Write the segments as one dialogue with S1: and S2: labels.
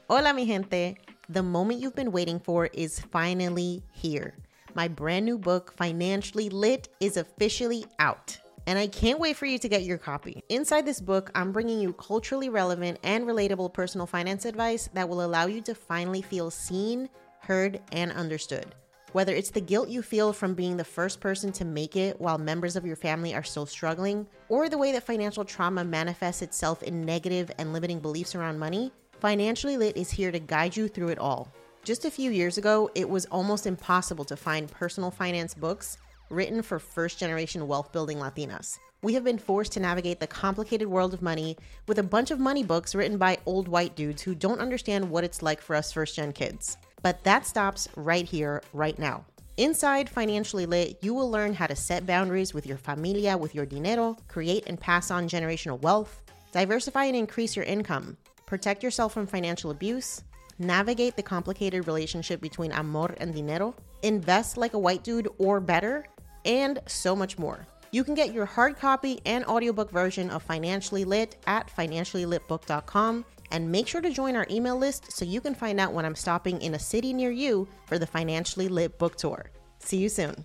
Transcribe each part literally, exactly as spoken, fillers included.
S1: Hola, mi gente. The moment you've been waiting for is finally here. My brand new book, Financially Lit, is officially out. And I can't wait for you to get your copy. Inside this book, I'm bringing you culturally relevant and relatable personal finance advice that will allow you to finally feel seen, heard, and understood. Whether it's the guilt you feel from being the first person to make it while members of your family are still struggling, or the way that financial trauma manifests itself in negative and limiting beliefs around money, Financially Lit is here to guide you through it all. Just a few years ago, it was almost impossible to find personal finance books written for first-generation wealth-building Latinas. We have been forced to navigate the complicated world of money with a bunch of money books written by old white dudes who don't understand what it's like for us first-gen kids. But that stops right here, right now. Inside Financially Lit, you will learn how to set boundaries with your familia, with your dinero, create and pass on generational wealth, diversify and increase your income, protect yourself from financial abuse, navigate the complicated relationship between amor and dinero, invest like a white dude or better, and so much more. You can get your hard copy and audiobook version of Financially Lit at financially lit book dot com, and make sure to join our email list so you can find out when I'm stopping in a city near you for the Financially Lit book tour. See you soon.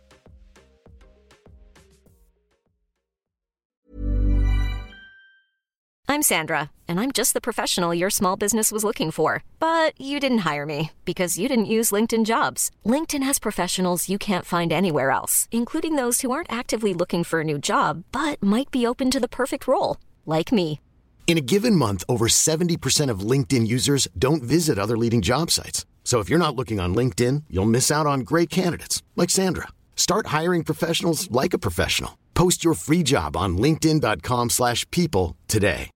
S2: I'm Sandra, and I'm just the professional your small business was looking for. But you didn't hire me because you didn't use LinkedIn Jobs. LinkedIn has professionals you can't find anywhere else, including those who aren't actively looking for a new job, but might be open to the perfect role, like me.
S3: In a given month, over seventy percent of LinkedIn users don't visit other leading job sites. So if you're not looking on LinkedIn, you'll miss out on great candidates like Sandra. Start hiring professionals like a professional. Post your free job on linkedin dot com slash people today.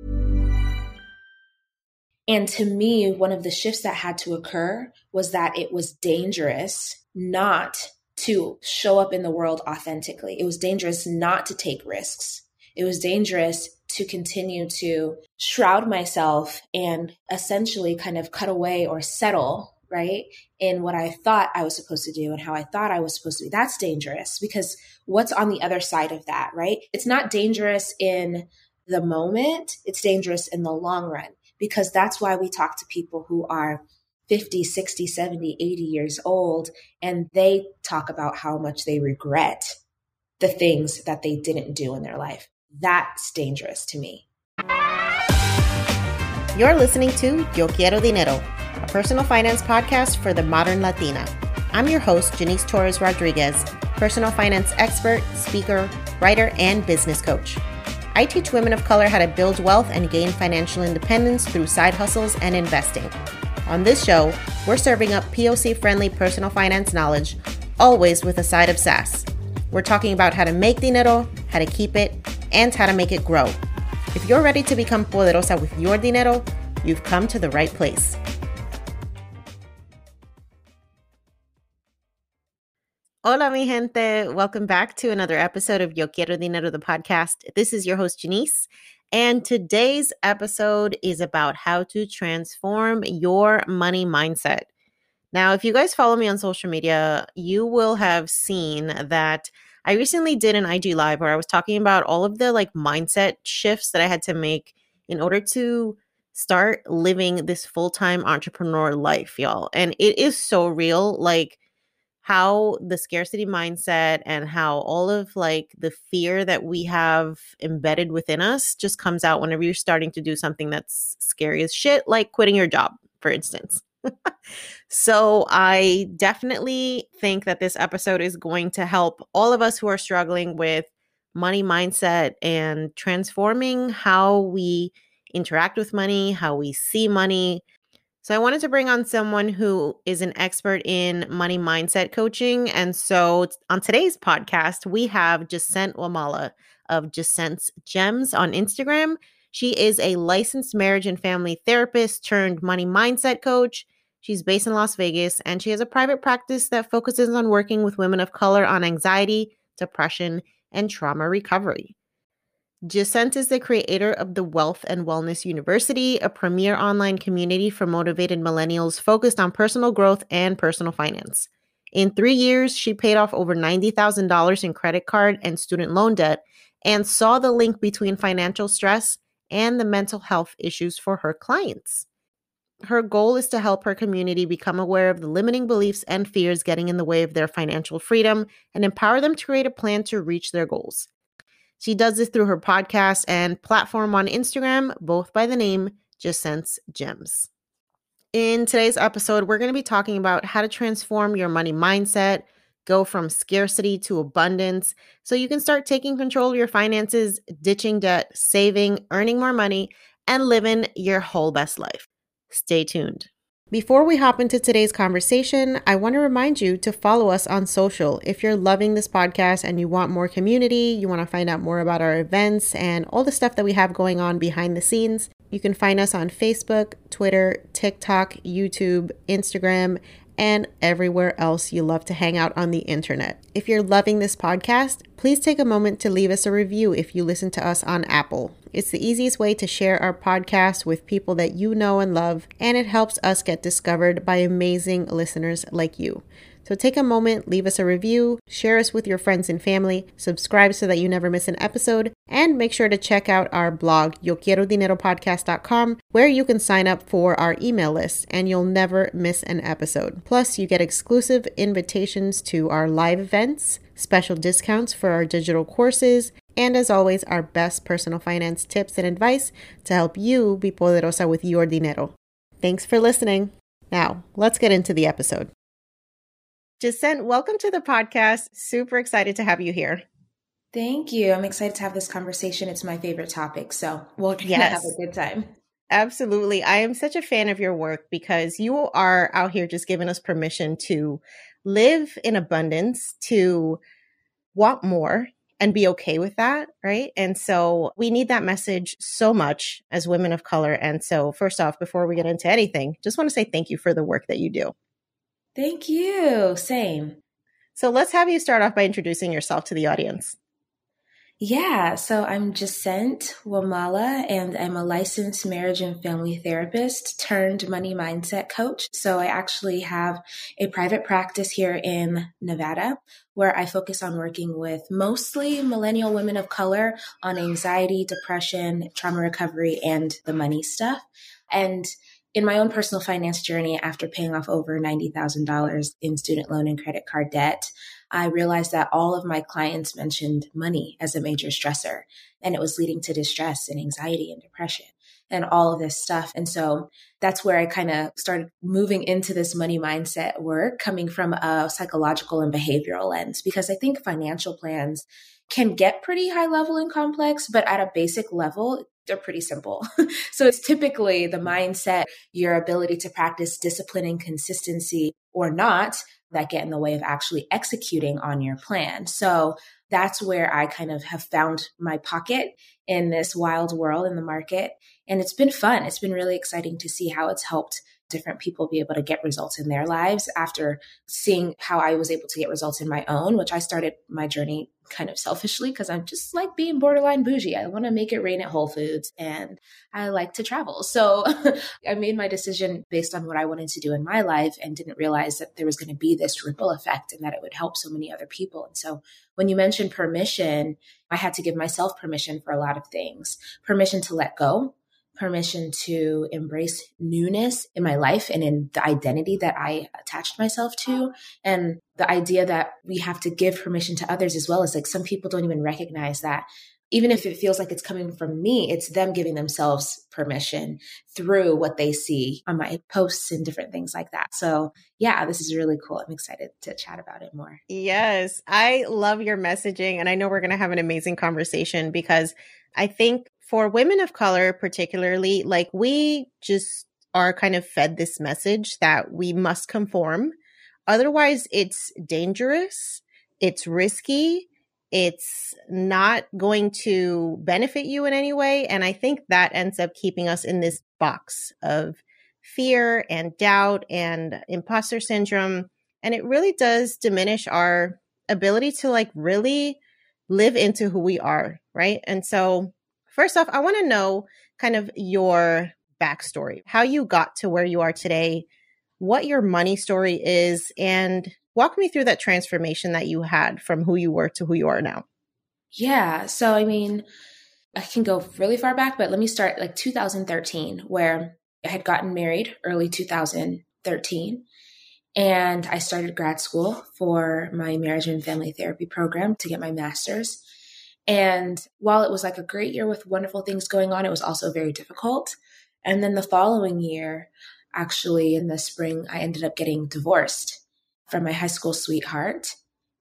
S4: And to me, one of the shifts that had to occur was that it was dangerous not to show up in the world authentically. It was dangerous not to take risks. It was dangerous to continue to shroud myself and essentially kind of cut away or settle, right, in what I thought I was supposed to do and how I thought I was supposed to be. That's dangerous because what's on the other side of that, right? It's not dangerous in the moment. It's dangerous in the long run, because that's why we talk to people who are fifty, sixty, seventy, eighty years old, and they talk about how much they regret the things that they didn't do in their life. That's dangerous to me.
S1: You're listening to Yo Quiero Dinero, a personal finance podcast for the modern Latina. I'm your host, Janice Torres Rodriguez, personal finance expert, speaker, writer, and business coach. I teach women of color how to build wealth and gain financial independence through side hustles and investing. On this show, we're serving up P O C-friendly personal finance knowledge, always with a side of sass. We're talking about how to make dinero, how to keep it, and how to make it grow. If you're ready to become poderosa with your dinero, you've come to the right place. Hola, mi gente. Welcome back to another episode of Yo Quiero Dinero, the podcast. This is your host, Janice, and today's episode is about how to transform your money mindset. Now, if you guys follow me on social media, you will have seen that I recently did an I G Live where I was talking about all of the like mindset shifts that I had to make in order to start living this full-time entrepreneur life, y'all. And it is so real. Like, how the scarcity mindset and how all of like the fear that we have embedded within us just comes out whenever you're starting to do something that's scary as shit, like quitting your job, for instance. So I definitely think that this episode is going to help all of us who are struggling with money mindset and transforming how we interact with money, how we see money. So I wanted to bring on someone who is an expert in money mindset coaching. And so on today's podcast, we have Jacente Wamala of Jacente's Gems on Instagram. She is a licensed marriage and family therapist turned money mindset coach. She's based in Las Vegas, and she has a private practice that focuses on working with women of color on anxiety, depression, and trauma recovery. Jacente is the creator of the Wealth and Wellness University, a premier online community for motivated millennials focused on personal growth and personal finance. In three years, she paid off over ninety thousand dollars in credit card and student loan debt and saw the link between financial stress and the mental health issues for her clients. Her goal is to help her community become aware of the limiting beliefs and fears getting in the way of their financial freedom and empower them to create a plan to reach their goals. She does this through her podcast and platform on Instagram, both by the name Jacent's Gems. In today's episode, we're going to be talking about how to transform your money mindset, go from scarcity to abundance, so you can start taking control of your finances, ditching debt, saving, earning more money, and living your whole best life. Stay tuned. Before we hop into today's conversation, I want to remind you to follow us on social. If you're loving this podcast and you want more community, you want to find out more about our events and all the stuff that we have going on behind the scenes, you can find us on Facebook, Twitter, TikTok, YouTube, Instagram, and everywhere else you love to hang out on the internet. If you're loving this podcast, please take a moment to leave us a review if you listen to us on Apple. It's the easiest way to share our podcast with people that you know and love, and it helps us get discovered by amazing listeners like you. So take a moment, leave us a review, share us with your friends and family, subscribe so that you never miss an episode, and make sure to check out our blog, yo quiero dinero podcast dot com, where you can sign up for our email list and you'll never miss an episode. Plus, you get exclusive invitations to our live events, special discounts for our digital courses, and as always, our best personal finance tips and advice to help you be poderosa with your dinero. Thanks for listening. Now, let's get into the episode. Jacent, welcome to the podcast. Super excited to have you here.
S4: Thank you. I'm excited to have this conversation. It's my favorite topic, so we're going to
S1: yes.
S4: have a good time.
S1: Absolutely. I am such a fan of your work because you are out here just giving us permission to live in abundance, to want more, and be okay with that, right? And so we need that message so much as women of color. And so first off, before we get into anything, just want to say thank you for the work that you do.
S4: Thank you. Same.
S1: So let's have you start off by introducing yourself to the audience.
S4: Yeah, so I'm Jacent Wamala, and I'm a licensed marriage and family therapist turned money mindset coach. So I actually have a private practice here in Nevada where I focus on working with mostly millennial women of color on anxiety, depression, trauma recovery, and the money stuff. And in my own personal finance journey, after paying off over ninety thousand dollars in student loan and credit card debt, I realized that all of my clients mentioned money as a major stressor, and it was leading to distress and anxiety and depression and all of this stuff. And so that's where I kind of started moving into this money mindset work, coming from a psychological and behavioral lens, because I think financial plans can get pretty high level and complex, but at a basic level, they're pretty simple. So it's typically the mindset, your ability to practice discipline and consistency or not, that get in the way of actually executing on your plan. So that's where I kind of have found my pocket in this wild world in the market. And it's been fun. It's been really exciting to see how it's helped different people be able to get results in their lives after seeing how I was able to get results in my own, which I started my journey kind of selfishly because I'm just like being borderline bougie. I want to make it rain at Whole Foods and I like to travel. So I made my decision based on what I wanted to do in my life and didn't realize that there was going to be this ripple effect and that it would help so many other people. And so when you mentioned permission, I had to give myself permission for a lot of things, permission to let go, permission to embrace newness in my life and in the identity that I attached myself to. And the idea that we have to give permission to others as well, is like some people don't even recognize that. Even if it feels like it's coming from me, it's them giving themselves permission through what they see on my posts and different things like that. So yeah, this is really cool. I'm excited to chat about it more.
S1: Yes, I love your messaging. And I know we're going to have an amazing conversation because I think for women of color, particularly, like we just are kind of fed this message that we must conform. Otherwise, it's dangerous. It's risky. It's not going to benefit you in any way. And I think that ends up keeping us in this box of fear and doubt and imposter syndrome. And it really does diminish our ability to like really live into who we are, right? And so first off, I want to know kind of your backstory, how you got to where you are today, what your money story is, and walk me through that transformation that you had from who you were to who you are now.
S4: Yeah. So, I mean, I can go really far back, but let me start like two thousand thirteen, where I had gotten married early two thousand thirteen, and I started grad school for my marriage and family therapy program to get my master's. And while it was like a great year with wonderful things going on, it was also very difficult. And then the following year, actually in the spring, I ended up getting divorced from my high school sweetheart.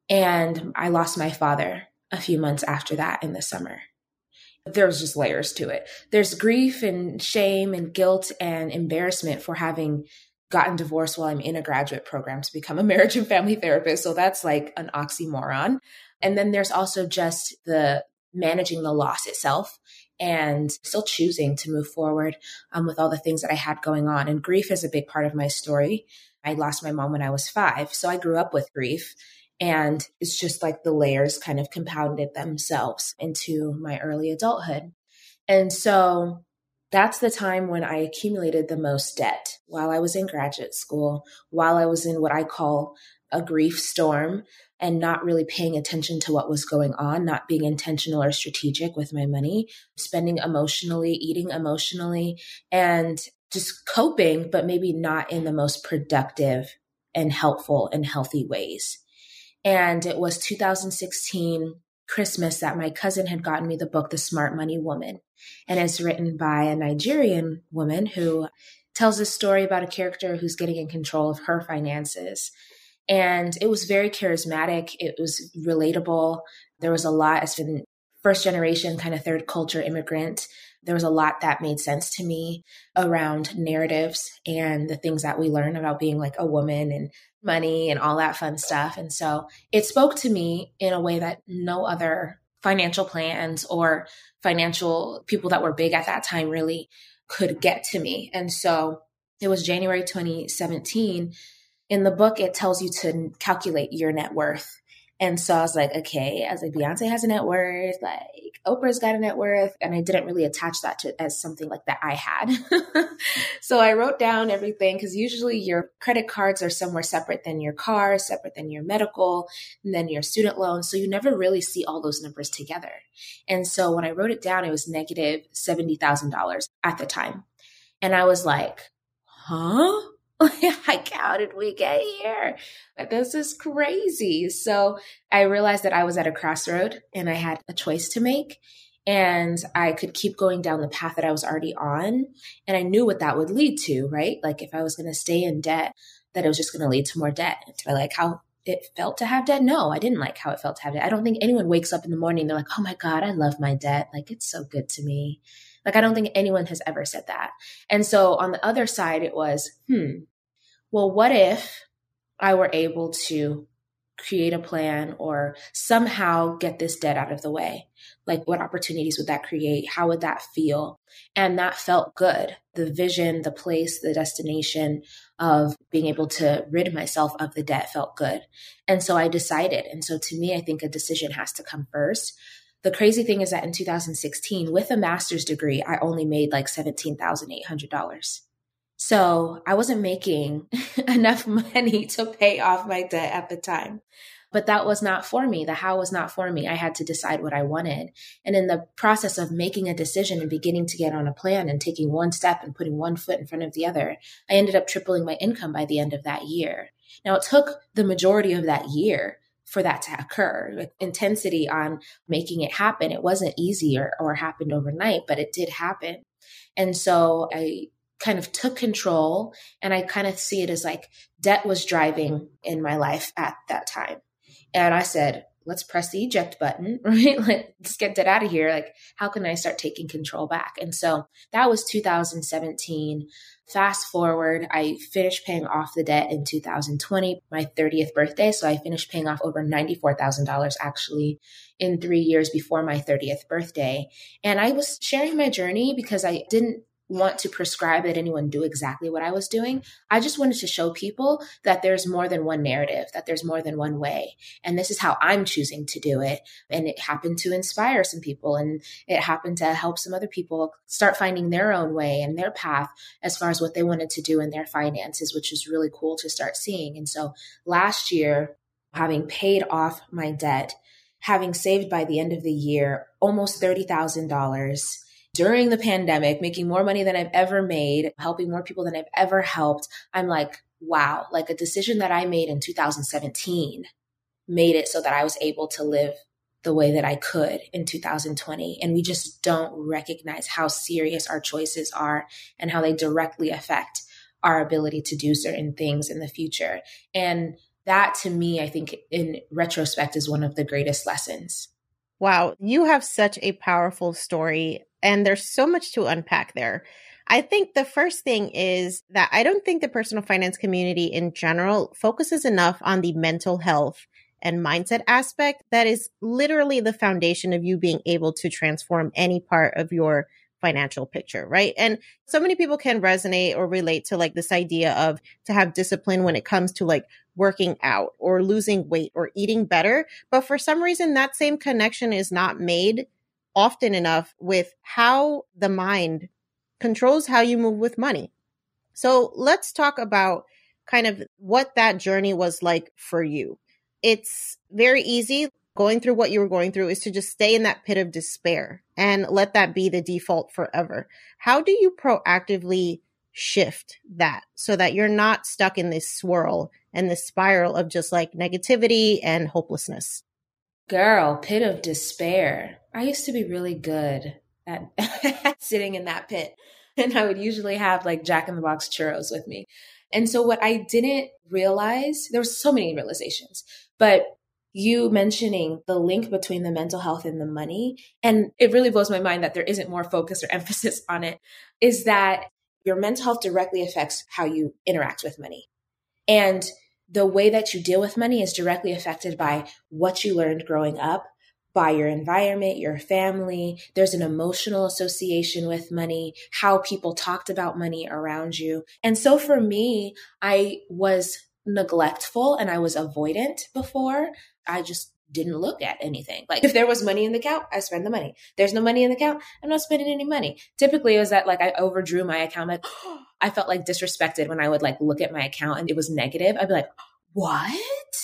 S4: And I lost my father a few months after that in the summer. There's just layers to it. There's grief and shame and guilt and embarrassment for having gotten divorced while I'm in a graduate program to become a marriage and family therapist. So that's like an oxymoron. And then there's also just the managing the loss itself and still choosing to move forward um, with all the things that I had going on. And grief is a big part of my story. I lost my mom when I was five. So I grew up with grief. And it's just like the layers kind of compounded themselves into my early adulthood. And so that's the time when I accumulated the most debt while I was in graduate school, while I was in what I call a grief storm and not really paying attention to what was going on, not being intentional or strategic with my money, spending emotionally, eating emotionally, and just coping, but maybe not in the most productive and helpful and healthy ways. And it was two thousand sixteen Christmas that my cousin had gotten me the book, The Smart Money Woman. And it's written by a Nigerian woman who tells a story about a character who's getting in control of her finances. And it was very charismatic. It was relatable. There was a lot, as been first generation, kind of third culture immigrant. There was a lot that made sense to me around narratives and the things that we learn about being like a woman and money and all that fun stuff. And so it spoke to me in a way that no other financial plans or financial people that were big at that time really could get to me. And so it was January twenty seventeen. In the book, it tells you to calculate your net worth. And so I was like, okay, I was like, Beyonce has a net worth, like Oprah's got a net worth. And I didn't really attach that to as something like that I had. So I wrote down everything because usually your credit cards are somewhere separate than your car, separate than your medical, and then your student loan. So you never really see all those numbers together. And so when I wrote it down, it was negative seventy thousand dollars at the time. And I was like, huh? Like, how did we get here? This is crazy. So I realized that I was at a crossroad and I had a choice to make. And I could keep going down the path that I was already on. And I knew what that would lead to, right? Like if I was going to stay in debt, that it was just going to lead to more debt. Did I like how it felt to have debt? No, I didn't like how it felt to have debt. I don't think anyone wakes up in the morning, they're like, oh my God, I love my debt. Like, it's so good to me. Like, I don't think anyone has ever said that. And so on the other side, it was, hmm, well, what if I were able to create a plan or somehow get this debt out of the way? Like, what opportunities would that create? How would that feel? And that felt good. The vision, the place, the destination of being able to rid myself of the debt felt good. And so I decided. And so to me, I think a decision has to come first. The crazy thing is that in two thousand sixteen, with a master's degree, I only made like seventeen thousand eight hundred dollars. So I wasn't making enough money to pay off my debt at the time. But that was not for me. The how was not for me. I had to decide what I wanted. And in the process of making a decision and beginning to get on a plan and taking one step and putting one foot in front of the other, I ended up tripling my income by the end of that year. Now, it took the majority of that year for that to occur, with intensity on making it happen. It wasn't easy or, or happened overnight, but it did happen. And so I kind of took control, and I kind of see it as like debt was driving in my life at that time. And I said, let's press the eject button, right? Let's get debt out of here. Like, how can I start taking control back? And so that was two thousand seventeen. Fast forward, I finished paying off the debt in two thousand twenty, my thirtieth birthday. So I finished paying off over ninety-four thousand dollars actually in three years before my thirtieth birthday. And I was sharing my journey because I didn't want to prescribe that anyone do exactly what I was doing. I just wanted to show people that there's more than one narrative, that there's more than one way. And this is how I'm choosing to do it. And it happened to inspire some people, and it happened to help some other people start finding their own way and their path as far as what they wanted to do in their finances, which is really cool to start seeing. And so last year, having paid off my debt, having saved by the end of the year almost thirty thousand dollars, during the pandemic, making more money than I've ever made, helping more people than I've ever helped. I'm like, wow, like a decision that I made in two thousand seventeen made it so that I was able to live the way that I could in two thousand twenty. And we just don't recognize how serious our choices are and how they directly affect our ability to do certain things in the future. And that, to me, I think in retrospect is one of the greatest lessons.
S1: Wow, you have such a powerful story, and there's so much to unpack there. I think the first thing is that I don't think the personal finance community in general focuses enough on the mental health and mindset aspect that is literally the foundation of you being able to transform any part of your financial picture, right? And so many people can resonate or relate to like this idea of to have discipline when it comes to like working out or losing weight or eating better. But for some reason, that same connection is not made often enough with how the mind controls how you move with money. So let's talk about kind of what that journey was like for you. It's very easy. Going through what you were going through is to just stay in that pit of despair and let that be the default forever. How do you proactively shift that so that you're not stuck in this swirl and this spiral of just like negativity and hopelessness?
S4: Girl, pit of despair. I used to be really good at sitting in that pit. And I would usually have like Jack in the Box churros with me. And so what I didn't realize, there was so many realizations, but you mentioning the link between the mental health and the money, and it really blows my mind that there isn't more focus or emphasis on it, is that your mental health directly affects how you interact with money. And the way that you deal with money is directly affected by what you learned growing up, by your environment, your family. There's an emotional association with money, how people talked about money around you. And so for me, I was neglectful and I was avoidant before. I just didn't look at anything. Like if there was money in the account, I spend the money. There's no money in the account, I'm not spending any money. Typically it was that like I overdrew my account. Like I felt like disrespected when I would like look at my account and it was negative. I'd be like, what?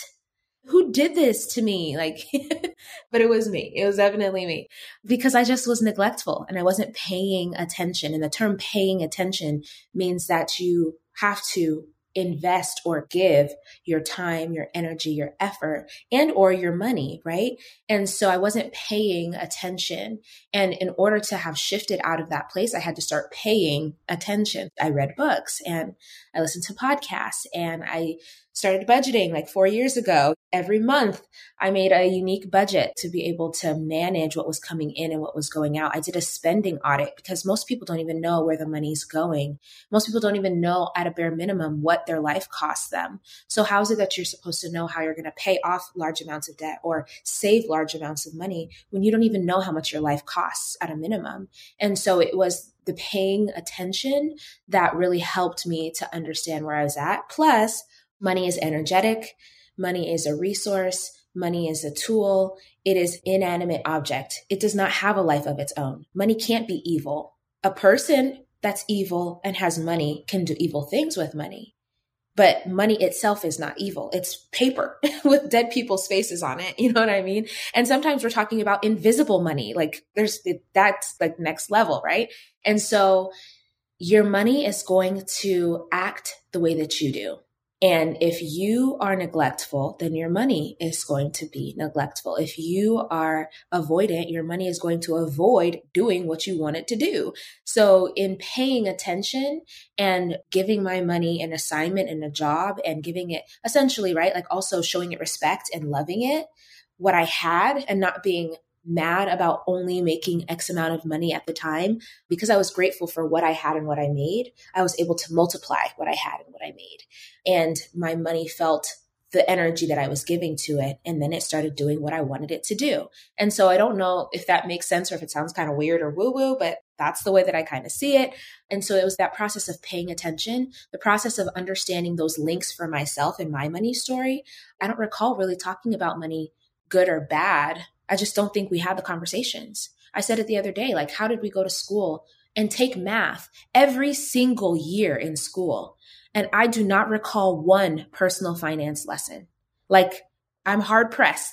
S4: Who did this to me? Like, but it was me. It was definitely me because I just was neglectful and I wasn't paying attention. And the term paying attention means that you have to invest or give your time, your energy, your effort, and or your money, right? And so I wasn't paying attention. And in order to have shifted out of that place, I had to start paying attention. I read books and I listened to podcasts and I started budgeting like four years ago. Every month, I made a unique budget to be able to manage what was coming in and what was going out. I did a spending audit because most people don't even know where the money's going. Most people don't even know at a bare minimum what their life costs them. So how is it that you're supposed to know how you're going to pay off large amounts of debt or save large amounts of money when you don't even know how much your life costs at a minimum? And so it was the paying attention that really helped me to understand where I was at. Plus, money is energetic. Money is a resource. Money is a tool. It is inanimate object. It does not have a life of its own. Money can't be evil. A person that's evil and has money can do evil things with money. But money itself is not evil. It's paper with dead people's faces on it. You know what I mean? And sometimes we're talking about invisible money. Like there's, that's like next level, right? And so your money is going to act the way that you do. And if you are neglectful, then your money is going to be neglectful. If you are avoidant, your money is going to avoid doing what you want it to do. So in paying attention and giving my money an assignment and a job and giving it essentially, right, like also showing it respect and loving it, what I had and not being mad about only making X amount of money at the time, because I was grateful for what I had and what I made, I was able to multiply what I had and what I made. And my money felt the energy that I was giving to it. And then it started doing what I wanted it to do. And so I don't know if that makes sense or if it sounds kind of weird or woo-woo, but that's the way that I kind of see it. And so it was that process of paying attention, the process of understanding those links for myself and my money story. I don't recall really talking about money, good or bad. I just don't think we had the conversations. I said it the other day, like, how did we go to school and take math every single year in school? And I do not recall one personal finance lesson. Like, I'm hard pressed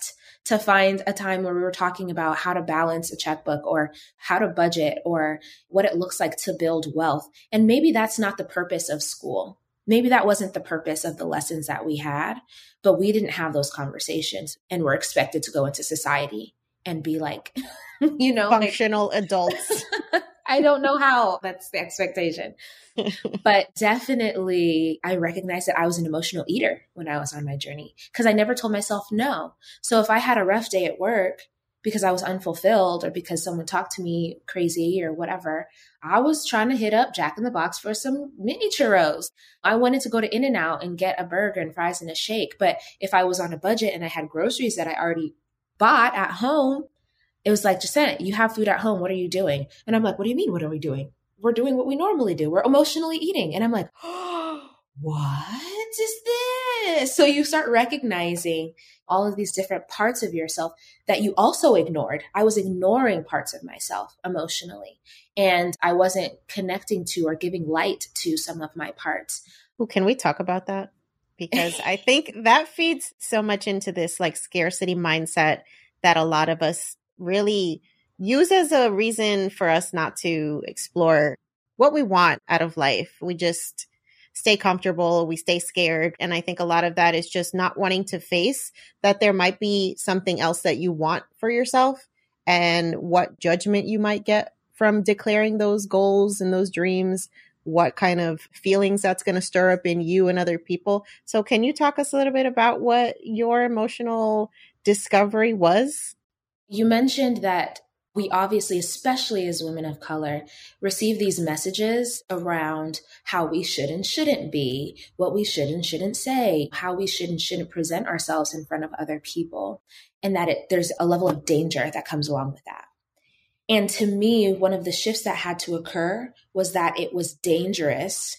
S4: to find a time where we were talking about how to balance a checkbook or how to budget or what it looks like to build wealth. And maybe that's not the purpose of school. Maybe that wasn't the purpose of the lessons that we had, but we didn't have those conversations and we're expected to go into society and be like, you know,
S1: functional like, adults.
S4: I don't know how that's the expectation, but definitely I recognized that I was an emotional eater when I was on my journey because I never told myself no. So if I had a rough day at work because I was unfulfilled or because someone talked to me crazy or whatever, I was trying to hit up Jack in the Box for some mini churros. I wanted to go to In-N-Out and get a burger and fries and a shake. But if I was on a budget and I had groceries that I already bought at home, it was like, Jacinta, you have food at home. What are you doing? And I'm like, what do you mean? What are we doing? We're doing what we normally do. We're emotionally eating. And I'm like, oh, what is this? So you start recognizing all of these different parts of yourself that you also ignored. I was ignoring parts of myself emotionally, and I wasn't connecting to or giving light to some of my parts.
S1: Well, can we talk about that? Because I think that feeds so much into this like scarcity mindset that a lot of us really use as a reason for us not to explore what we want out of life. We just stay comfortable, we stay scared. And I think a lot of that is just not wanting to face that there might be something else that you want for yourself and what judgment you might get from declaring those goals and those dreams, what kind of feelings that's going to stir up in you and other people. So can you talk us a little bit about what your emotional discovery was?
S4: You mentioned that we obviously, especially as women of color, receive these messages around how we should and shouldn't be, what we should and shouldn't say, how we should and shouldn't present ourselves in front of other people, and that it, there's a level of danger that comes along with that. And to me, one of the shifts that had to occur was that it was dangerous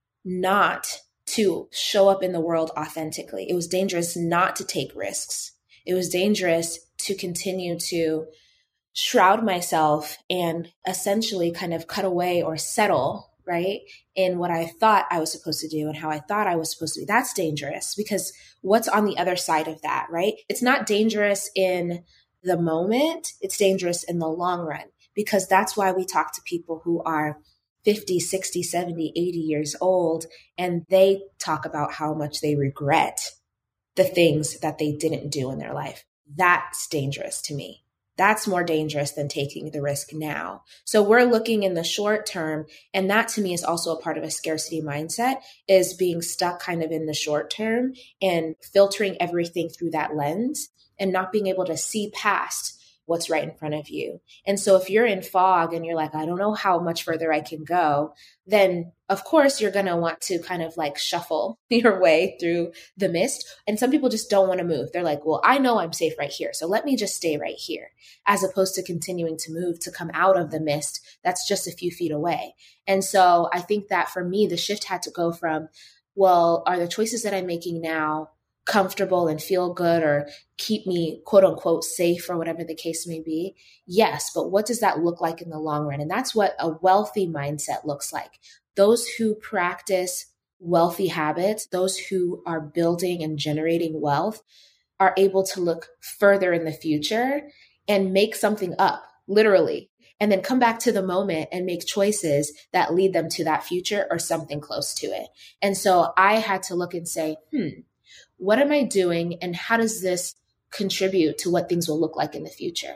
S4: not to show up in the world authentically. It was dangerous not to take risks. It was dangerous to continue to shroud myself and essentially kind of cut away or settle, right, in what I thought I was supposed to do and how I thought I was supposed to be. That's dangerous because what's on the other side of that, right? It's not dangerous in the moment. It's dangerous in the long run, because that's why we talk to people who are fifty, sixty, seventy, eighty years old, and they talk about how much they regret the things that they didn't do in their life. That's dangerous to me. That's more dangerous than taking the risk now. So we're looking in the short term. And that to me is also a part of a scarcity mindset, is being stuck kind of in the short term and filtering everything through that lens and not being able to see past what's right in front of you. And so if you're in fog and you're like, I don't know how much further I can go, then of course you're going to want to kind of like shuffle your way through the mist. And some people just don't want to move. They're like, well, I know I'm safe right here, so let me just stay right here, as opposed to continuing to move to come out of the mist that's just a few feet away. And so I think that for me, the shift had to go from, well, are the choices that I'm making now comfortable and feel good or keep me quote unquote safe or whatever the case may be? Yes. But what does that look like in the long run? And that's what a wealthy mindset looks like. Those who practice wealthy habits, those who are building and generating wealth, are able to look further in the future and make something up, literally, and then come back to the moment and make choices that lead them to that future or something close to it. And so I had to look and say, hmm, what am I doing and how does this contribute to what things will look like in the future?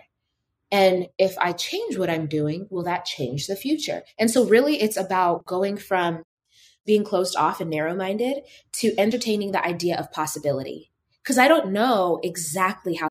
S4: And if I change what I'm doing, will that change the future? And so really it's about going from being closed off and narrow-minded to entertaining the idea of possibility. Because I don't know exactly how.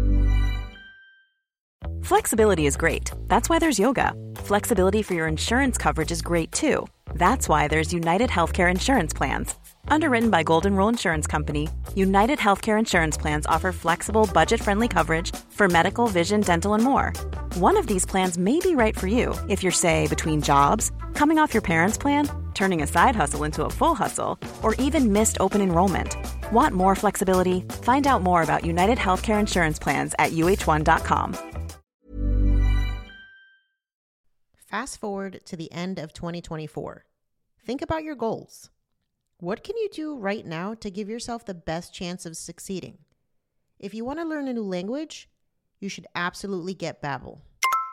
S5: Flexibility is great. That's why there's yoga. Flexibility for your insurance coverage is great too. That's why there's United Healthcare Insurance Plans. Underwritten by Golden Rule Insurance Company, United Healthcare Insurance Plans offer flexible, budget-friendly coverage for medical, vision, dental, and more. One of these plans may be right for you if you're, say, between jobs, coming off your parents' plan, turning a side hustle into a full hustle, or even missed open enrollment. Want more flexibility? Find out more about United Healthcare Insurance Plans at U H one dot com.
S1: Fast forward to the end of twenty twenty-four. Think about your goals. What can you do right now to give yourself the best chance of succeeding? If you want to learn a new language, you should absolutely get Babbel.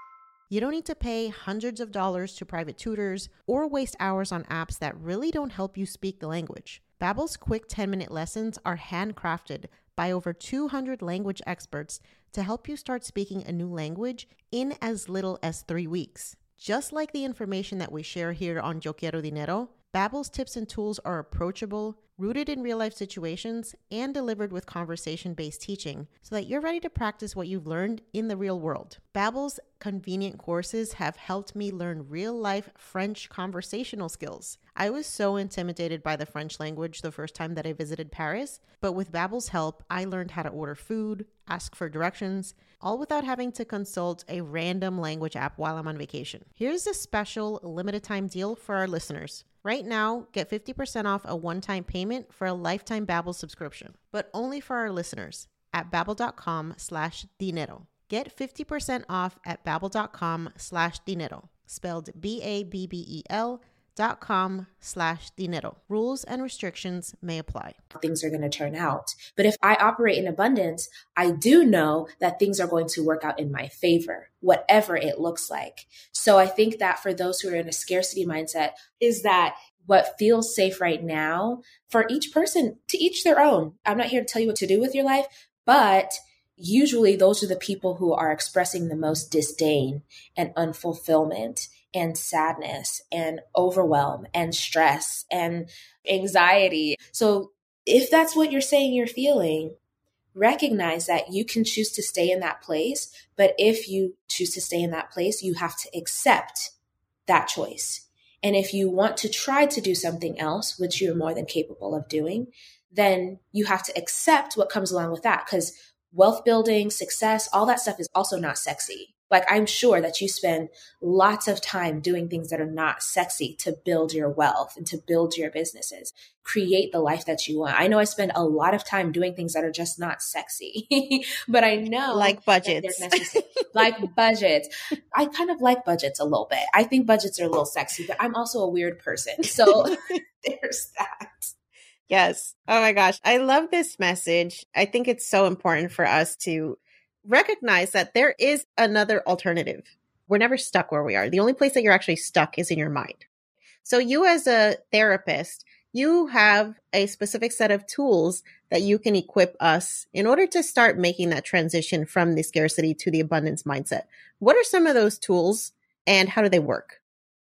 S1: You don't need to pay hundreds of dollars to private tutors or waste hours on apps that really don't help you speak the language. Babbel's quick ten-minute lessons are handcrafted by over two hundred language experts to help you start speaking a new language in as little as three weeks. Just like the information that we share here on Yo Quiero Dinero, Babbel's tips and tools are approachable, rooted in real-life situations, and delivered with conversation-based teaching so that you're ready to practice what you've learned in the real world. Babbel's convenient courses have helped me learn real-life French conversational skills. I was so intimidated by the French language the first time that I visited Paris, but with Babbel's help, I learned how to order food, ask for directions, all without having to consult a random language app while I'm on vacation. Here's a special limited-time deal for our listeners. Right now, get fifty percent off a one-time payment for a lifetime Babbel subscription, but only for our listeners at babbel.com slash dinero. Get fifty percent off at babbel.com slash dinero, spelled B A B B E L dot com slash dinero. Rules and restrictions may apply.
S4: Things are going to turn out. But if I operate in abundance, I do know that things are going to work out in my favor, whatever it looks like. So I think that for those who are in a scarcity mindset, is that what feels safe right now for each person, to each their own. I'm not here to tell you what to do with your life, but usually those are the people who are expressing the most disdain and unfulfillment and sadness and overwhelm and stress and anxiety. So if that's what you're saying you're feeling, recognize that you can choose to stay in that place. But if you choose to stay in that place, you have to accept that choice. And if you want to try to do something else, which you're more than capable of doing, then you have to accept what comes along with that. Because wealth building, success, all that stuff is also not sexy. Like, I'm sure that you spend lots of time doing things that are not sexy to build your wealth and to build your businesses, create the life that you want. I know I spend a lot of time doing things that are just not sexy, but I know
S1: like budgets,
S4: like budgets. I kind of like budgets a little bit. I think budgets are a little sexy, but I'm also a weird person. So there's that.
S1: Yes. Oh my gosh. I love this message. I think it's so important for us to recognize that there is another alternative. We're never stuck where we are. The only place that you're actually stuck is in your mind. So you as a therapist, you have a specific set of tools that you can equip us in order to start making that transition from the scarcity to the abundance mindset. What are some of those tools and how do they work?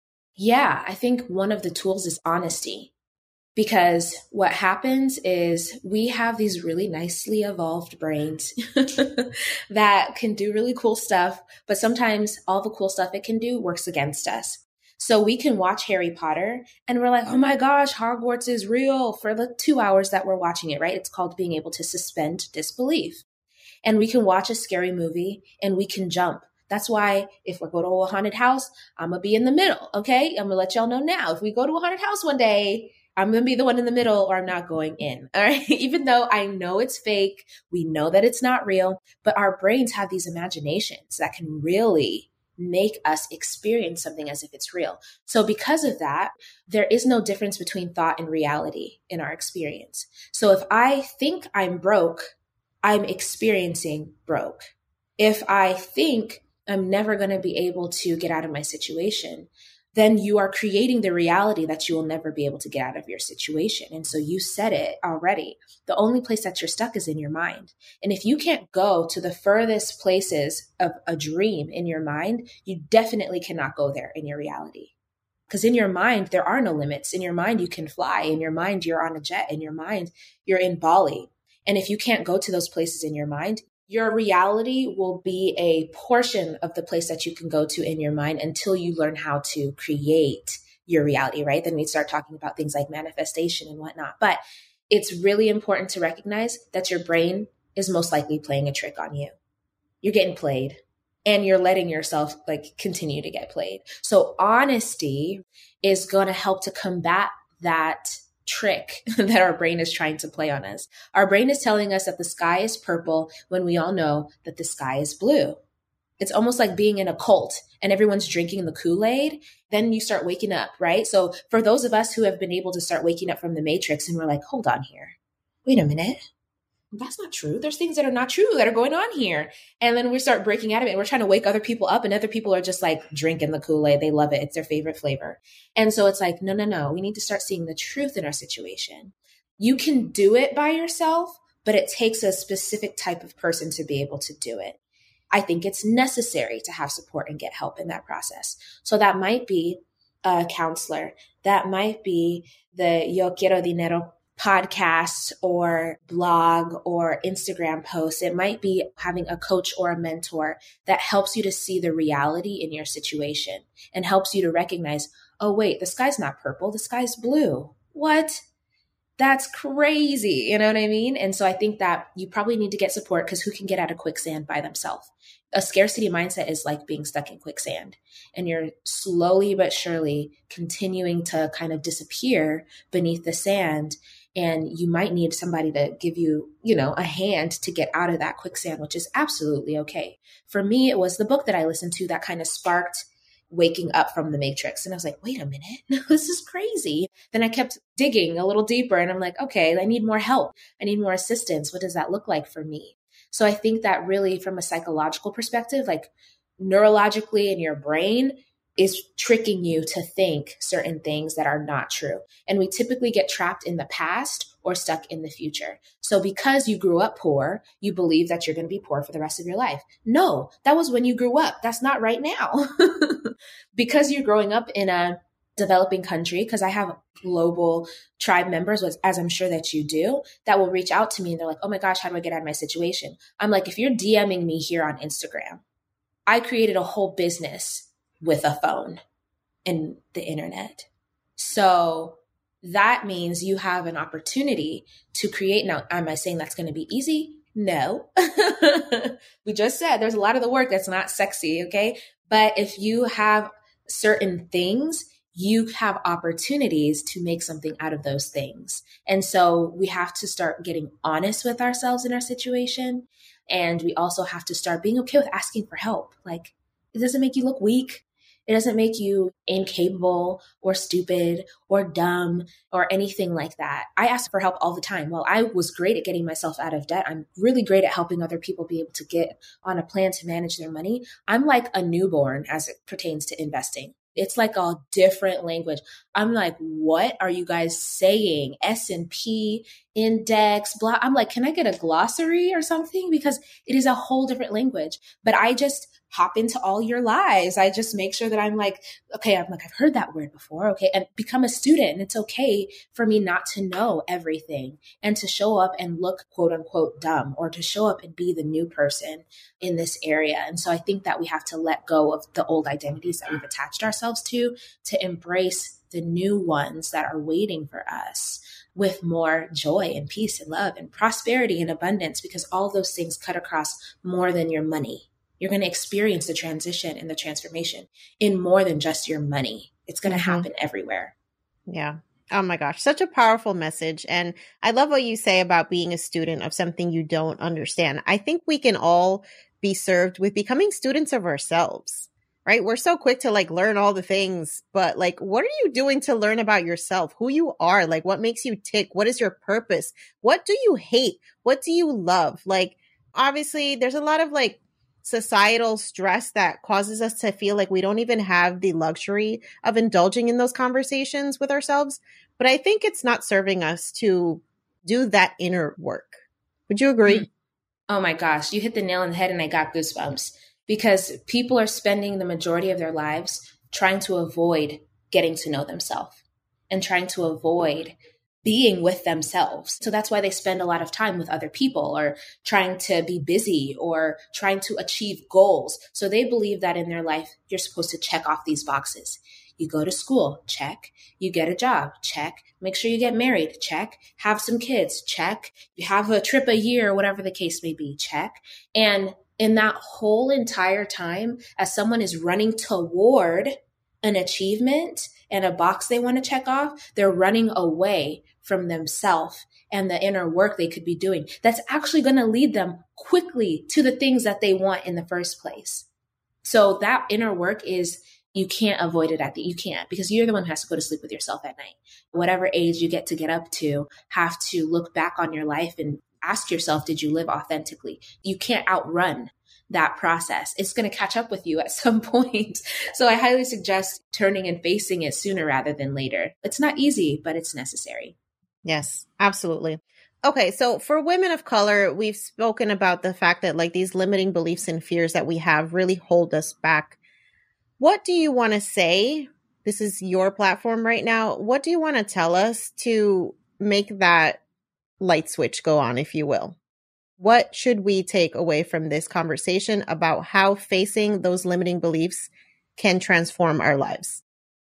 S4: Yeah, I think one of the tools is honesty. Because what happens is we have these really nicely evolved brains that can do really cool stuff, but sometimes all the cool stuff it can do works against us. So we can watch Harry Potter and we're like, oh my gosh, Hogwarts is real for the two hours that we're watching it, right? It's called being able to suspend disbelief. And we can watch a scary movie and we can jump. That's why if we go to a haunted house, I'm going to be in the middle, okay? I'm going to let y'all know now. If we go to a haunted house one day, I'm going to be the one in the middle or I'm not going in. All right. Even though I know it's fake, we know that it's not real, but our brains have these imaginations that can really make us experience something as if it's real. So because of that, there is no difference between thought and reality in our experience. So if I think I'm broke, I'm experiencing broke. If I think I'm never going to be able to get out of my situation, then you are creating the reality that you will never be able to get out of your situation. And so you said it already. The only place that you're stuck is in your mind. And if you can't go to the furthest places of a dream in your mind, you definitely cannot go there in your reality. Because in your mind, there are no limits. In your mind, you can fly. In your mind, you're on a jet. In your mind, you're in Bali. And if you can't go to those places in your mind, your reality will be a portion of the place that you can go to in your mind until you learn how to create your reality, right? Then we start talking about things like manifestation and whatnot. But it's really important to recognize that your brain is most likely playing a trick on you. You're getting played and you're letting yourself like continue to get played. So honesty is going to help to combat that trick that our brain is trying to play on us. Our brain is telling us that the sky is purple when we all know that the sky is blue. It's almost like being in a cult and everyone's drinking the Kool-Aid. Then you start waking up, right? So for those of us who have been able to start waking up from the matrix and we're like, hold on here. Wait a minute. that's not true. There's things that are not true that are going on here. And then we start breaking out of it and we're trying to wake other people up, and other people are just like drinking the Kool-Aid. They love it. It's their favorite flavor. And so it's like, no, no, no. We need to start seeing the truth in our situation. You can do it by yourself, but it takes a specific type of person to be able to do it. I think it's necessary to have support and get help in that process. So that might be a counselor. That might be the Yo Quiero Dinero podcast or blog or Instagram post. It might be having a coach or a mentor that helps you to see the reality in your situation and helps you to recognize, oh, wait, the sky's not purple. The sky's blue. What? That's crazy. You know what I mean? And so I think that you probably need to get support, because who can get out of quicksand by themselves? A scarcity mindset is like being stuck in quicksand, and you're slowly but surely continuing to kind of disappear beneath the sand. And you might need somebody to give you, you know, a hand to get out of that quicksand, which is absolutely okay. For me, it was the book that I listened to that kind of sparked waking up from the matrix. And I was like, wait a minute, this is crazy. Then I kept digging a little deeper and I'm like, okay, I need more help. I need more assistance. What does that look like for me? So I think that really from a psychological perspective, like neurologically in your brain, is tricking you to think certain things that are not true. And we typically get trapped in the past or stuck in the future. So because you grew up poor, you believe that you're going to be poor for the rest of your life. No, that was when you grew up. That's not right now. Because you're growing up in a developing country, because I have global tribe members, as I'm sure that you do, that will reach out to me and they're like, oh my gosh, how do I get out of my situation? I'm like, if you're DMing me here on Instagram, I created a whole business with a phone and the internet. So that means you have an opportunity to create. Now, am I saying that's going to be easy? No. We just said there's a lot of the work that's not sexy, okay? But if you have certain things, you have opportunities to make something out of those things. And so we have to start getting honest with ourselves in our situation. And we also have to start being okay with asking for help. Like, it doesn't make you look weak. It doesn't make you incapable or stupid or dumb or anything like that. I ask for help all the time. While I was great at getting myself out of debt, I'm really great at helping other people be able to get on a plan to manage their money. I'm like a newborn as it pertains to investing. It's like a different language. I'm like, what are you guys saying? S and P, index, blah. I'm like, can I get a glossary or something? Because it is a whole different language. But I just hop into all your lives. I just make sure that I'm like, okay, I'm like, I've heard that word before. Okay. And become a student. And it's okay for me not to know everything and to show up and look quote unquote dumb, or to show up and be the new person in this area. And so I think that we have to let go of the old identities that we've attached ourselves to, to embrace the new ones that are waiting for us with more joy and peace and love and prosperity and abundance, because all those things cut across more than your money. You're going to experience the transition and the transformation in more than just your money. It's going to mm-hmm. happen everywhere.
S1: Yeah. Oh my gosh. Such a powerful message. And I love what you say about being a student of something you don't understand. I think we can all be served with becoming students of ourselves, right? We're so quick to like learn all the things, but like, what are you doing to learn about yourself, who you are? Like, what makes you tick? What is your purpose? What do you hate? What do you love? Like, obviously there's a lot of like societal stress that causes us to feel like we don't even have the luxury of indulging in those conversations with ourselves. But I think it's not serving us to do that inner work. Would you agree?
S4: Oh my gosh, you hit the nail on the head and I got goosebumps, because people are spending the majority of their lives trying to avoid getting to know themselves and trying to avoid being with themselves. So that's why they spend a lot of time with other people, or trying to be busy, or trying to achieve goals. So they believe that in their life, you're supposed to check off these boxes. You go to school, check. You get a job, check. Make sure you get married, check. Have some kids, check. You have a trip a year, whatever the case may be, check. And in that whole entire time, as someone is running toward an achievement and a box they want to check off, they're running away from themselves and the inner work they could be doing. That's actually going to lead them quickly to the things that they want in the first place. So that inner work is, you can't avoid it at the, you can't, because you're the one who has to go to sleep with yourself at night. Whatever age you get to get up to, have to look back on your life and ask yourself, did you live authentically? You can't outrun that process. It's going to catch up with you at some point. So I highly suggest turning and facing it sooner rather than later. It's not easy, but it's necessary.
S1: Yes, absolutely. Okay, so for women of color, we've spoken about the fact that like these limiting beliefs and fears that we have really hold us back. What do you want to say? This is your platform right now. What do you want to tell us to make that light switch go on, if you will? What should we take away from this conversation about how facing those limiting beliefs can transform our lives?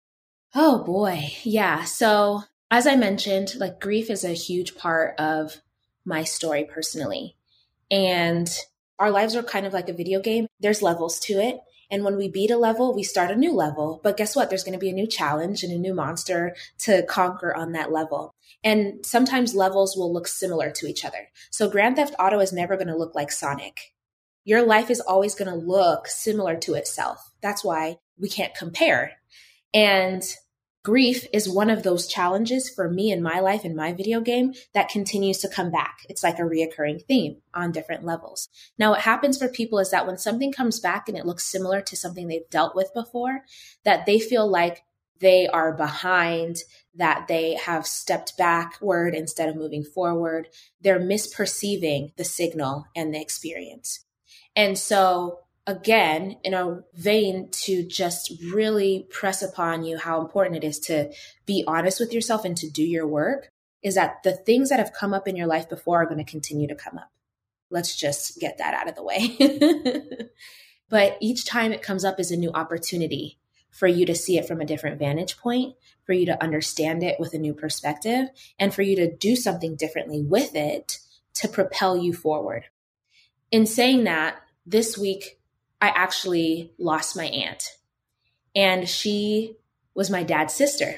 S4: Oh boy. Yeah. So as I mentioned, like grief is a huge part of my story personally. And our lives are kind of like a video game. There's levels to it. And when we beat a level, we start a new level. But guess what? There's going to be a new challenge and a new monster to conquer on that level. And sometimes levels will look similar to each other. So Grand Theft Auto is never going to look like Sonic. Your life is always going to look similar to itself. That's why we can't compare. And grief is one of those challenges for me in my life, in my video game, that continues to come back. It's like a reoccurring theme on different levels. Now, what happens for people is that when something comes back and it looks similar to something they've dealt with before, that they feel like they are behind, that they have stepped backward instead of moving forward. They're misperceiving the signal and the experience. And so again, in a vein to just really press upon you how important it is to be honest with yourself and to do your work, is that the things that have come up in your life before are going to continue to come up. Let's just get that out of the way. But each time it comes up is a new opportunity for you to see it from a different vantage point, for you to understand it with a new perspective, and for you to do something differently with it to propel you forward. In saying that, this week, I actually lost my aunt, and she was my dad's sister,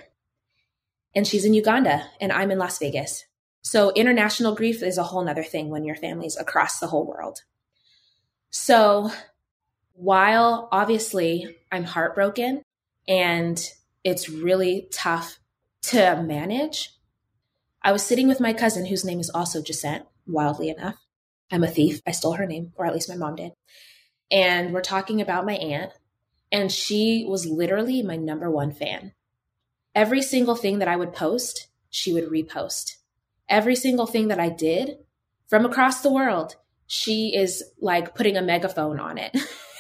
S4: and she's in Uganda and I'm in Las Vegas. So international grief is a whole nother thing when your family's across the whole world. So while obviously I'm heartbroken and it's really tough to manage, I was sitting with my cousin, whose name is also Jacente, wildly enough. I'm a thief. I stole her name, or at least my mom did. And we're talking about my aunt, and she was literally my number one fan. Every single thing that I would post, she would repost. Every single thing that I did from across the world, she is like putting a megaphone on it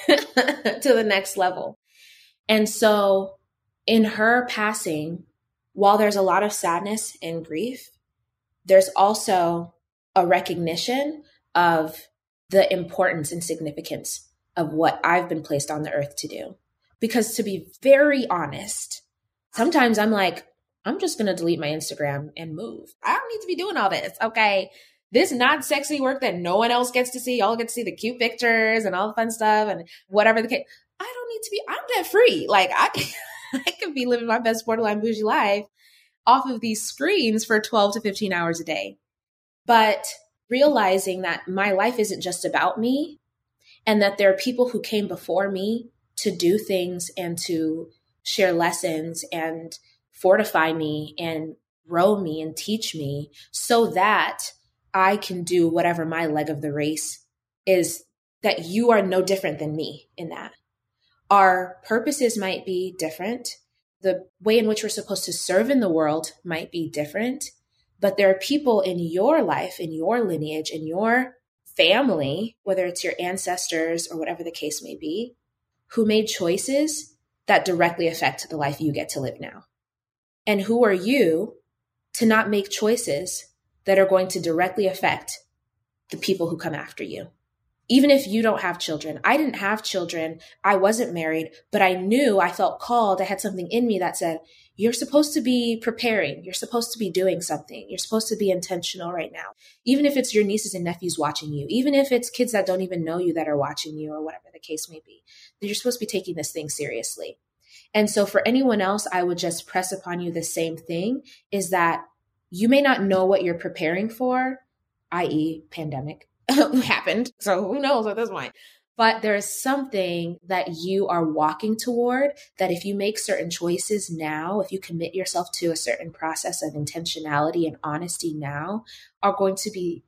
S4: to the next level. And so in her passing, while there's a lot of sadness and grief, there's also a recognition of the importance and significance of what I've been placed on the earth to do. Because to be very honest, sometimes I'm like, I'm just going to delete my Instagram and move. I don't need to be doing all this. Okay. This not sexy work that no one else gets to see. Y'all get to see the cute pictures and all the fun stuff and whatever the case. I don't need to be, I'm debt free. Like I, I could be living my best borderline bougie life off of these screens for twelve to fifteen hours a day. But realizing that my life isn't just about me, and that there are people who came before me to do things and to share lessons and fortify me and grow me and teach me so that I can do whatever my leg of the race is, that you are no different than me in that. Our purposes might be different. The way in which we're supposed to serve in the world might be different, but there are people in your life, in your lineage, in your family, whether it's your ancestors or whatever the case may be, who made choices that directly affect the life you get to live now. And who are you to not make choices that are going to directly affect the people who come after you? Even if you don't have children. I didn't have children. I wasn't married, but I knew, I felt called. I had something in me that said, you're supposed to be preparing. You're supposed to be doing something. You're supposed to be intentional right now. Even if it's your nieces and nephews watching you, even if it's kids that don't even know you that are watching you or whatever the case may be, that you're supposed to be taking this thing seriously. And so for anyone else, I would just press upon you the same thing, is that you may not know what you're preparing for, that is pandemic happened. So who knows at this point, But there is something that you are walking toward that if you make certain choices now, if you commit yourself to a certain process of intentionality and honesty now, are going to be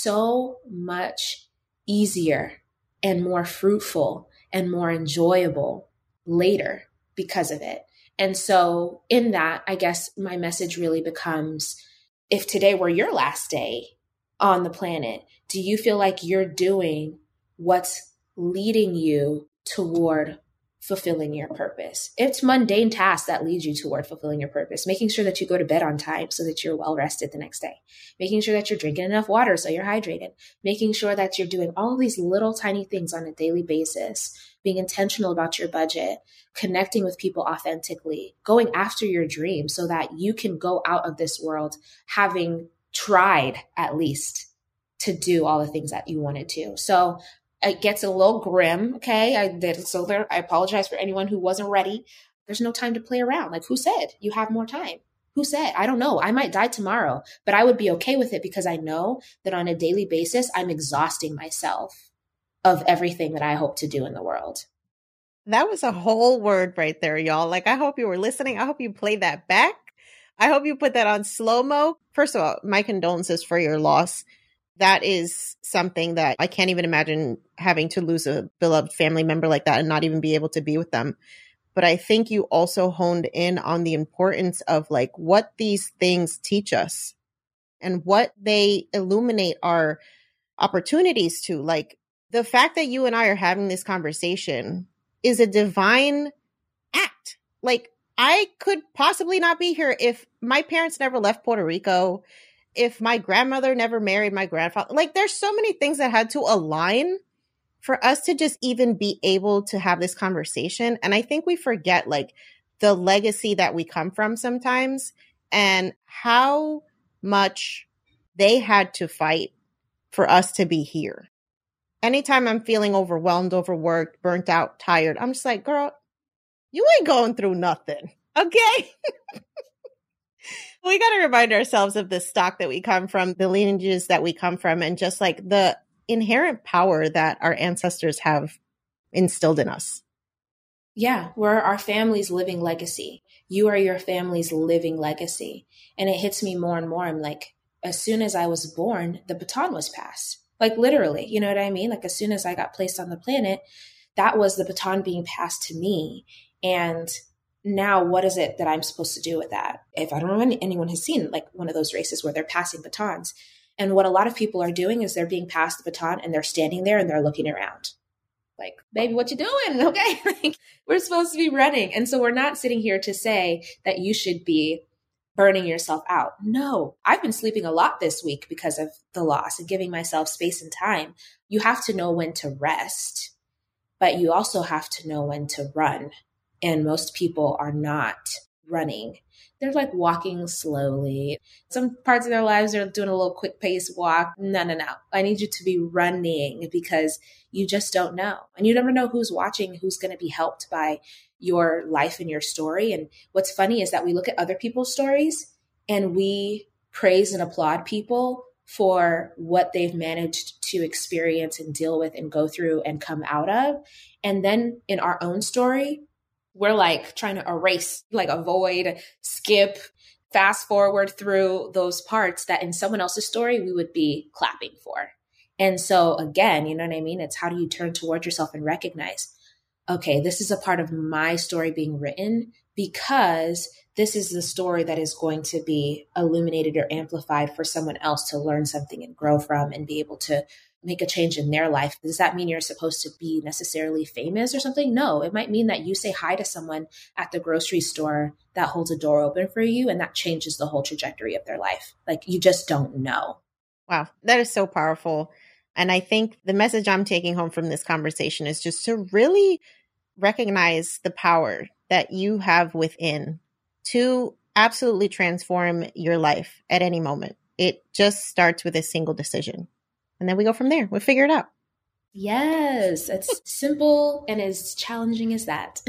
S4: so much easier and more fruitful and more enjoyable later because of it. And so in that, I guess my message really becomes, if today were your last day on the planet, do you feel like you're doing what's leading you toward fulfilling your purpose? It's mundane tasks that lead you toward fulfilling your purpose. Making sure that you go to bed on time so that you're well rested the next day. Making sure that you're drinking enough water so you're hydrated. Making sure that you're doing all of these little tiny things on a daily basis. Being intentional about your budget. Connecting with people authentically. Going after your dreams so that you can go out of this world having tried at least to do all the things that you wanted to. So it gets a little grim. Okay. I did. So there, I apologize for anyone who wasn't ready. There's no time to play around. Like, who said you have more time? Who said? I don't know. I might die tomorrow, but I would be okay with it because I know that on a daily basis, I'm exhausting myself of everything that I hope to do in the world.
S1: That was a whole word right there, y'all. Like, I hope you were listening. I hope you played that back. I hope you put that on slow-mo. First of all, my condolences for your loss. That is something that I can't even imagine, having to lose a beloved family member like that and not even be able to be with them. But I think you also honed in on the importance of like what these things teach us and what they illuminate our opportunities to. Like, the fact that you and I are having this conversation is a divine act. Like, I could possibly not be here if my parents never left Puerto Rico, if my grandmother never married my grandfather. Like, there's so many things that had to align for us to just even be able to have this conversation. And I think we forget like the legacy that we come from sometimes and how much they had to fight for us to be here. Anytime I'm feeling overwhelmed, overworked, burnt out, tired, I'm just like, girl, you ain't going through nothing. Okay. We got to remind ourselves of the stock that we come from, the lineages that we come from, and just like the inherent power that our ancestors have instilled in us.
S4: Yeah, we're our family's living legacy. You are your family's living legacy. And it hits me more and more. I'm like, as soon as I was born, the baton was passed. Like, literally, you know what I mean? Like, as soon as I got placed on the planet, that was the baton being passed to me. And now what is it that I'm supposed to do with that? If I don't know if anyone has seen like one of those races where they're passing batons. And what a lot of people are doing is they're being passed the baton and they're standing there and they're looking around. Like, baby, what you doing? Okay. Like, we're supposed to be running. And so we're not sitting here to say that you should be burning yourself out. No, I've been sleeping a lot this week because of the loss and giving myself space and time. You have to know when to rest, but you also have to know when to run. And most people are not running. They're like walking slowly. Some parts of their lives are doing a little quick pace walk. No, no, no. I need you to be running because you just don't know. And you never know who's watching, who's going to be helped by your life and your story. And what's funny is that we look at other people's stories and we praise and applaud people for what they've managed to experience and deal with and go through and come out of. And then in our own story, we're like trying to erase, like avoid, skip, fast forward through those parts that in someone else's story we would be clapping for. And so again, you know what I mean? It's how do you turn towards yourself and recognize, okay, this is a part of my story being written because this is the story that is going to be illuminated or amplified for someone else to learn something and grow from and be able to make a change in their life. Does that mean you're supposed to be necessarily famous or something? No, it might mean that you say hi to someone at the grocery store that holds a door open for you and that changes the whole trajectory of their life. Like, you just don't know.
S1: Wow, that is so powerful. And I think the message I'm taking home from this conversation is just to really recognize the power that you have within to absolutely transform your life at any moment. It just starts with a single decision. And then we go from there. We'll figure it out.
S4: Yes, it's simple and as challenging as that.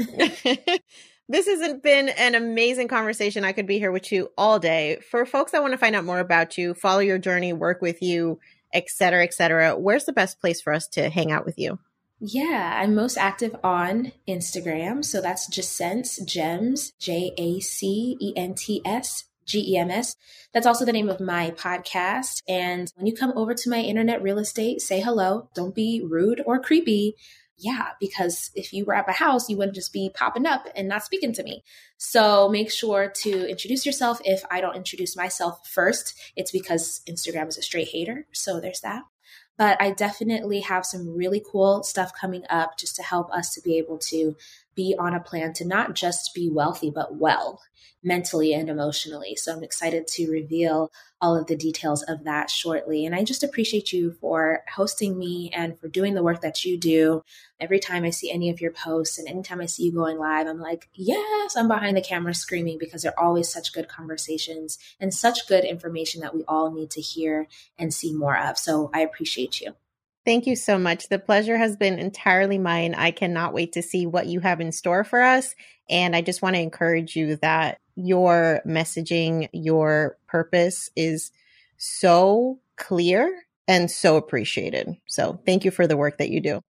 S1: This has been an amazing conversation. I could be here with you all day. For folks that want to find out more about you, follow your journey, work with you, et cetera, et cetera, where's the best place for us to hang out with you?
S4: Yeah, I'm most active on Instagram. So that's Jacent's Gems, J A C E N T S G E M S. That's also the name of my podcast. And when you come over to my internet real estate, say hello. Don't be rude or creepy. Yeah, because if you were at my house, you wouldn't just be popping up and not speaking to me. So make sure to introduce yourself. If I don't introduce myself first, it's because Instagram is a straight hater. So there's that. But I definitely have some really cool stuff coming up just to help us to be able to be on a plan to not just be wealthy, but well, mentally and emotionally. So I'm excited to reveal all of the details of that shortly. And I just appreciate you for hosting me and for doing the work that you do. Every time I see any of your posts and anytime I see you going live, I'm like, yes, I'm behind the camera screaming because they're always such good conversations and such good information that we all need to hear and see more of. So I appreciate you.
S1: Thank you so much. The pleasure has been entirely mine. I cannot wait to see what you have in store for us. And I just want to encourage you that your messaging, your purpose is so clear and so appreciated. So thank you for the work that you do.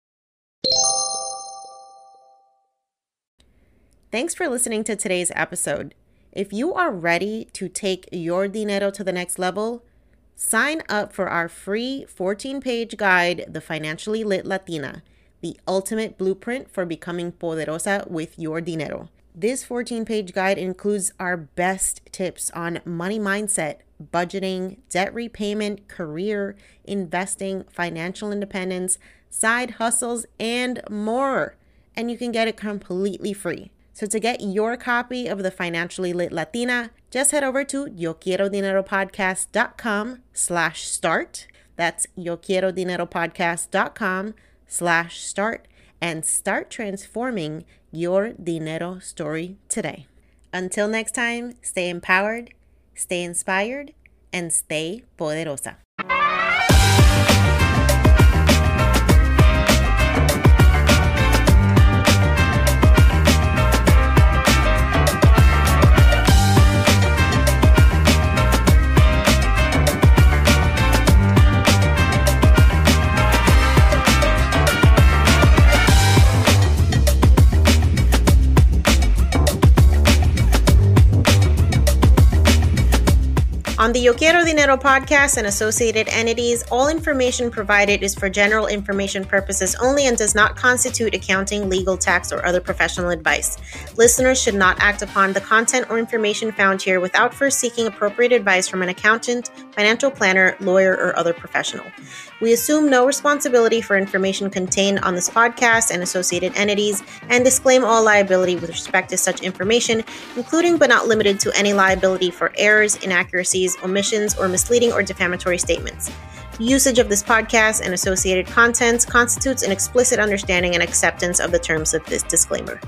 S1: Thanks for listening to today's episode. If you are ready to take your dinero to the next level, sign up for our free fourteen-page guide, The Financially Lit Latina, the ultimate blueprint for becoming poderosa with your dinero. This fourteen-page guide includes our best tips on money mindset, budgeting, debt repayment, career, investing, financial independence, side hustles, and more. And you can get it completely free. So to get your copy of The Financially Lit Latina, just head over to yoquierodineropodcast.com slash start. That's yoquierodineropodcast.com slash start and start transforming your dinero story today. Until next time, stay empowered, stay inspired, and stay poderosa. On the Yo Quiero Dinero podcast and associated entities, all information provided is for general information purposes only and does not constitute accounting, legal, tax, or other professional advice. Listeners should not act upon the content or information found here without first seeking appropriate advice from an accountant, financial planner, lawyer, or other professional. We assume no responsibility for information contained on this podcast and associated entities and disclaim all liability with respect to such information, including but not limited to any liability for errors, inaccuracies, omissions, or misleading or defamatory statements. Usage of this podcast and associated contents constitutes an explicit understanding and acceptance of the terms of this disclaimer.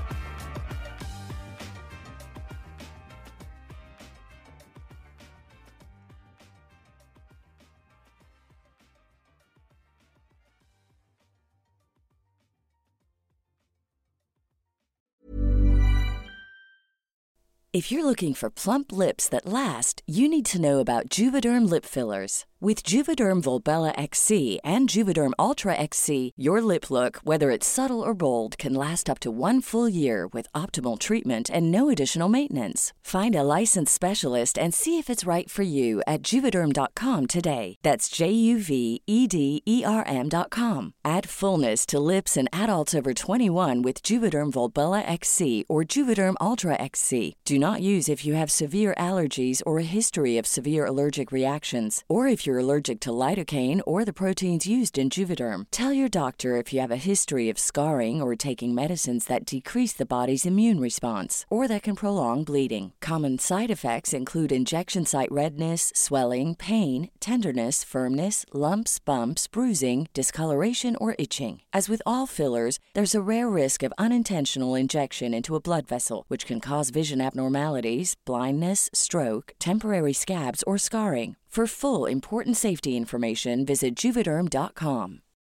S6: If you're looking for plump lips that last, you need to know about Juvederm lip fillers. With Juvederm Volbella X C and Juvederm Ultra X C, your lip look, whether it's subtle or bold, can last up to one full year with optimal treatment and no additional maintenance. Find a licensed specialist and see if it's right for you at Juvederm dot com today. That's J U V E D E R M dot com. Add fullness to lips in adults over twenty-one with Juvederm Volbella X C or Juvederm Ultra X C. Do not use if you have severe allergies or a history of severe allergic reactions, or if you're allergic to lidocaine or the proteins used in Juvederm. Tell your doctor if you have a history of scarring or taking medicines that decrease the body's immune response or that can prolong bleeding. Common side effects include injection site redness, swelling, pain, tenderness, firmness, lumps, bumps, bruising, discoloration, or itching. As with all fillers, there's a rare risk of unintentional injection into a blood vessel, which can cause vision abnormalities, blindness, stroke, temporary scabs, or scarring. For full, important safety information, visit Juvederm dot com.